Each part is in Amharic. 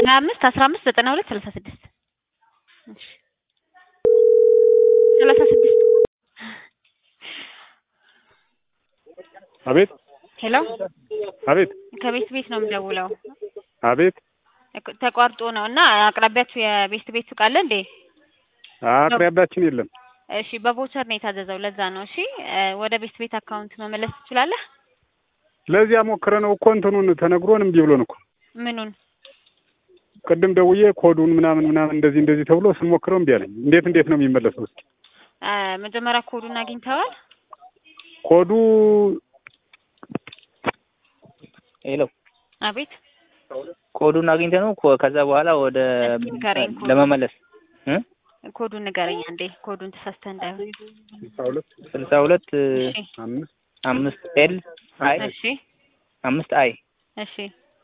25 15 92 36 እሺ 36 አቤት ሄሎ አቤት ከቤት ነው የምደውለው አቤት ተቋርጦ ነውና አቅራቢያችሁ የቤት ሱቅ አለ እንዴ? አቅራቢያችን የለም። እሺ በቮቸር ነው የታዘዘው ለዛ ነው። እሺ ወደ ቤት አካውንት መመለስ ትችላለህ? ለዚያ ሞክረነው እኮ እንትኑን ተነግሮን እምቢ ብሎን እኮ ምኑን ቅድም ደውዬ ኮዱን ምናምን እንደዚህ ተብሎ ስንሞክረው እምቢ አለኝ። እንዴት ነው የሚመለሰው? እስኪ መጀመሪያ ኮዱን አግኝተዋል? ኮዱ ሄሎ አቤት ኮዱን አግኝተህ ነው ከዛ በኋላ ወደ ለመመለስ ኮዱን ንገረኝ አንዴ። ኮዱን ተሳስተህ እንዳይሆን 62 5 ኤል አይ እሺ 5 አይ እሺ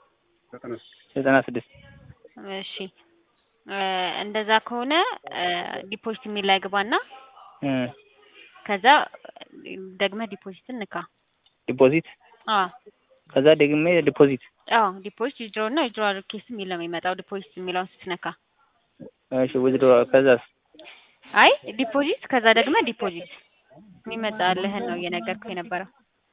96 እሺ እንደዛ ከሆነ ዲፖዚት የሚል ላይ ግባና ከዛ ደግመህ ዲፖዚትን ንካ። ዲፖዚት ከዛ ደግሜ ዲፖዚት ዲፖዚት ዊዝድሮ እና ዊዝድሮ ሪኩዌስት የሚል ነው የሚመጣው። ዲፖዚት የሚለውን ስትነካ እሺ ዊዝድሮ ከዛስ አይ ዲፖዚት ከዛ ደግመህ ዲፖዚት የሚመጣልህን ነው እየነገርኩህ የነበረው።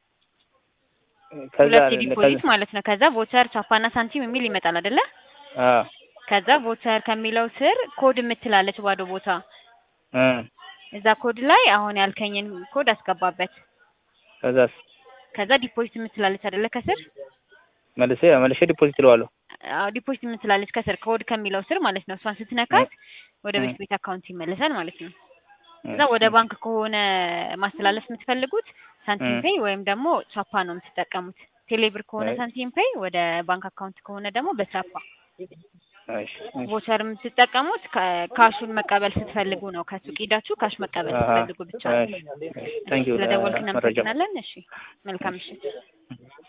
ከዛ ዲፖዚት ማለት ነው። ከዛ ቮቸር ቻፓና ሳንቲም የሚል ይመጣል አይደለ? ከዛ ቮቸር ከሚለው ስር ኮድ የምትላለች ባዶ ቦታ እዛ ኮድ ላይ አሁን ያልከኝን ኮድ አስገባበት። ከዛ ዲፖዚት የምትላለች አይደለ? ከስር መልሼ ዲፖዚት እለዋለሁ። ዲፖዚት የምትላለች ከስር ኮድ ከሚለው ስር ማለት ነው። እሷን ስትነካት ወደ ቤት አካውንት ይመለሳል ማለት ነው። ከዛ ወደ ባንክ ከሆነ ማስተላለፍ የምትፈልጉት ሳንቲም ፔይ ወይም ደግሞ ቻፓ ነው የምትጠቀሙት። ቴሌብር ከሆነ ሳንቲም ፔይ፣ ወደ ባንክ አካውንት ከሆነ ደግሞ በቻፓ። ቮቸር የምትጠቀሙት ካሹን መቀበል ስትፈልጉ ነው። ከሱቅ ሄዳችሁ ካሽ መቀበል ስትፈልጉ ብቻ ነው። ታንኪዩ ስለደወልክ እናመሰግናለን። እሺ መልካም ምሽት።